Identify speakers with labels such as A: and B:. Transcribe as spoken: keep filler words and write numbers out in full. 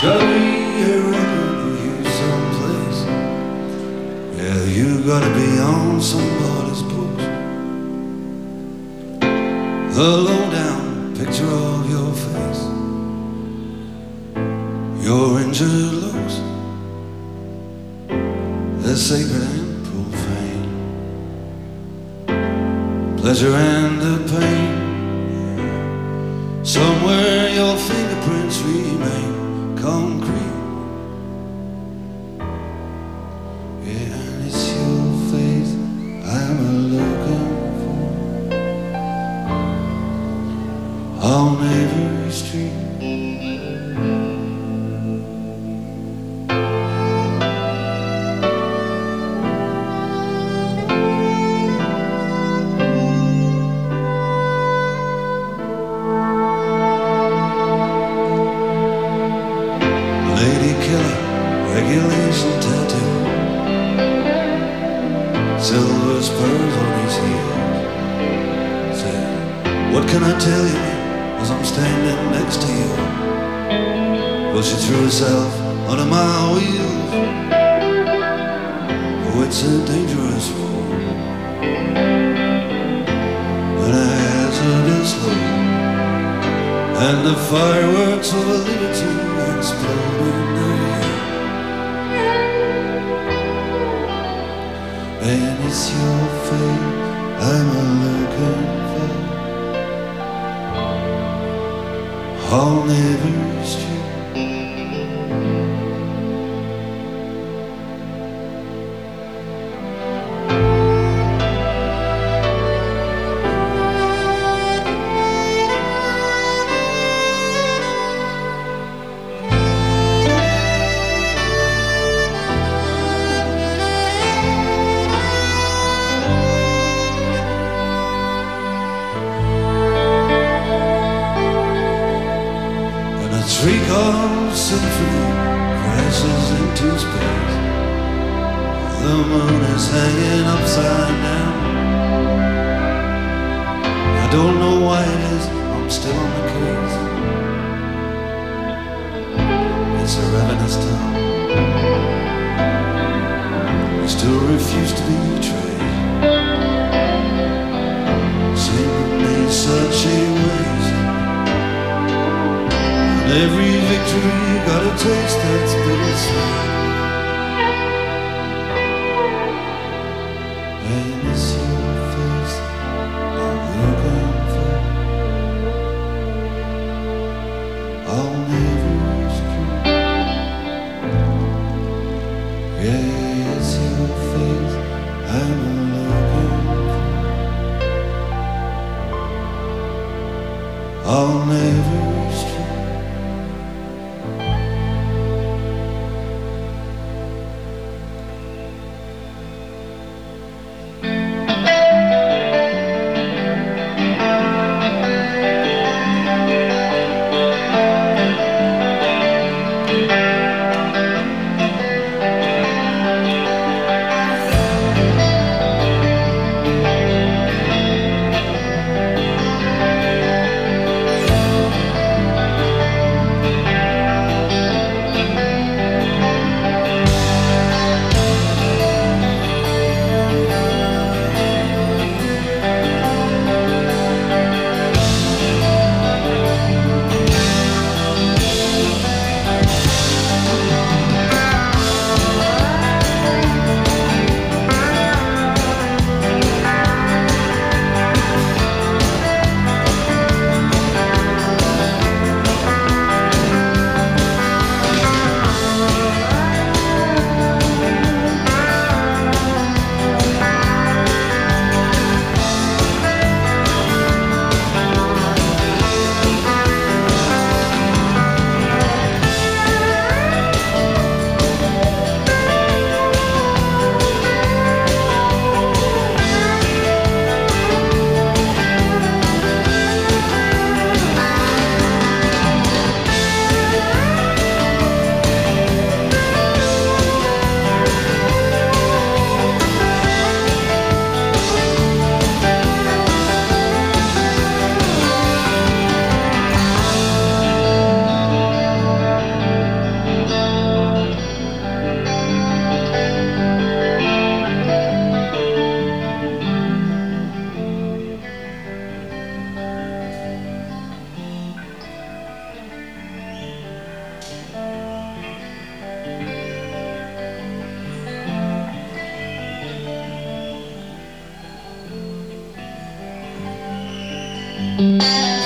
A: Gotta be a record for you someplace. Yeah, you gotta be on somebody's post. The low-down picture of your face, your injured looks, they're sacred and profane. Pleasure and the pain, somewhere your fingerprints remain concrete. Yeah, and it's your face I'm a looking for on every street. Regulation tattoo, silver spurs on his heels. Say, what can I tell you as I'm standing next to you? Well, she threw herself under my wheels. Oh, it's a dangerous road and a hazardous load, and the fireworks of liberty explode in the air. And it's your fate I'm a looking for on every street. Three-chord symphony crashes into space. The moon is hanging upside down. I don't know why it is, I'm still on the case. It's a ravenous town. We still refuse to be betrayed. Seem to be such a waste. Every victory got a taste that's bittersweet. And it's your face I'm looking for on every street. Yeah, it's your face I'm looking for on every street.
B: Thank